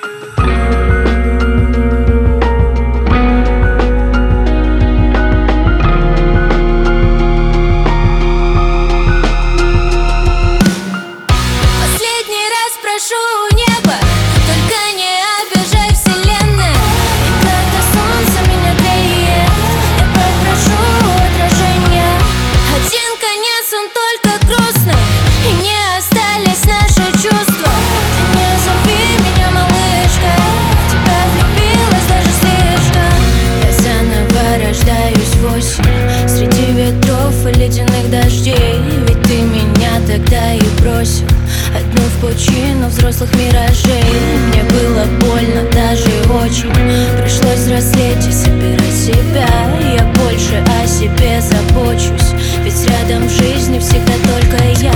Последний раз прошу небо, только не обижай вселенная. И когда солнце меня греет, я попрошу отражения. Один конец, он только грустный, и не остались наши чувства. Ты не зови меня, малышка, в тебя влюбилась даже слишком. Я заново рождаюсь в осень, среди ветров и ледяных дождей. Ведь ты меня тогда и бросил одну в пучину взрослых миражей. Мне было больно даже очень, пришлось взрослеть и собирать себя. Я больше о себе забочусь, ведь рядом в жизни всегда только я.